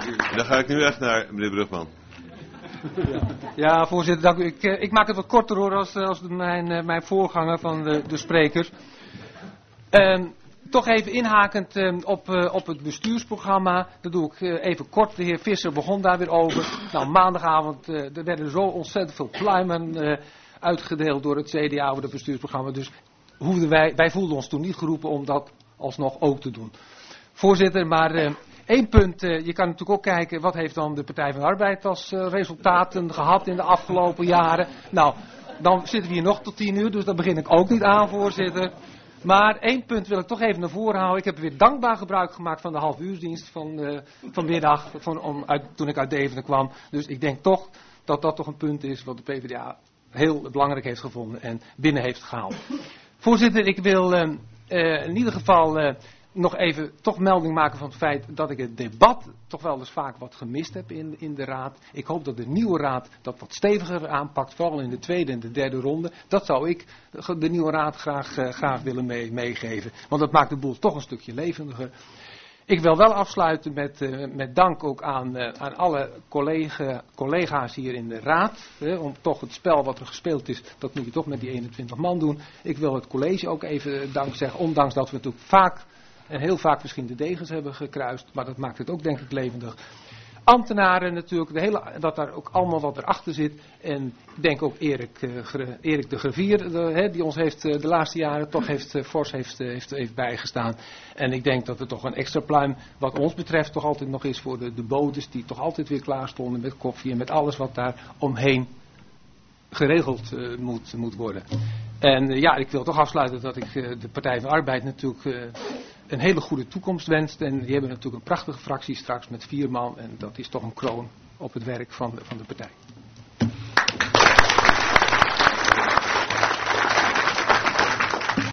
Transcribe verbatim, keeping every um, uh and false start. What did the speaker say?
Dan ga ik nu echt naar meneer Brugman. Ja, ja voorzitter, dank u. Ik, ik maak het wat korter hoor als, als mijn, mijn voorganger van de, de sprekers. Um, toch even inhakend um, op, uh, op het bestuursprogramma. Dat doe ik uh, even kort. De heer Visser begon daar weer over. Nou, maandagavond uh, er werden zo ontzettend veel pluimen uh, uitgedeeld door het C D A over het bestuursprogramma. Dus hoefden wij, wij voelden ons toen niet geroepen om dat alsnog ook te doen. Voorzitter, maar uh, één punt. Uh, je kan natuurlijk ook kijken, wat heeft dan de Partij van de Arbeid als uh, resultaten gehad in de afgelopen jaren. Nou, dan zitten we hier nog tot tien uur, dus daar begin ik ook niet aan, voorzitter. Maar één punt wil ik toch even naar voren houden. Ik heb weer dankbaar gebruik gemaakt van de halfuursdienst van uh, vanmiddag, van, om, uit, toen ik uit Deventer kwam. Dus ik denk toch dat dat toch een punt is wat de P v d A heel belangrijk heeft gevonden en binnen heeft gehaald. Voorzitter, ik wil uh, uh, in ieder geval uh, nog even toch melding maken van het feit dat ik het debat toch wel eens vaak wat gemist heb in, in de raad. Ik hoop dat de nieuwe raad dat wat steviger aanpakt, vooral in de tweede en de derde ronde. Dat zou ik de nieuwe raad graag, uh, graag willen mee, meegeven, want dat maakt de boel toch een stukje levendiger. Ik wil wel afsluiten met, uh, met dank ook aan, uh, aan alle collega, collega's hier in de raad. Hè, om toch het spel wat er gespeeld is, dat moet je toch met die eenentwintig man doen. Ik wil het college ook even dank zeggen, ondanks dat we natuurlijk vaak en heel vaak misschien de degens hebben gekruist. Maar dat maakt het ook denk ik levendig. Ambtenaren natuurlijk, de hele, dat daar ook allemaal wat erachter zit. En ik denk ook Erik, uh, Erik de Gravier, de, he, die ons heeft uh, de laatste jaren toch heeft, uh, fors heeft, uh, heeft, heeft bijgestaan. En ik denk dat er toch een extra pluim wat ons betreft toch altijd nog is voor de, de bodes die toch altijd weer klaar stonden met koffie en met alles wat daar omheen geregeld uh, moet, moet worden. En uh, ja, ik wil toch afsluiten dat ik uh, de Partij van de Arbeid natuurlijk uh, een hele goede toekomst wenst. En die hebben natuurlijk een prachtige fractie straks met vier man. En dat is toch een kroon op het werk van de, van de partij.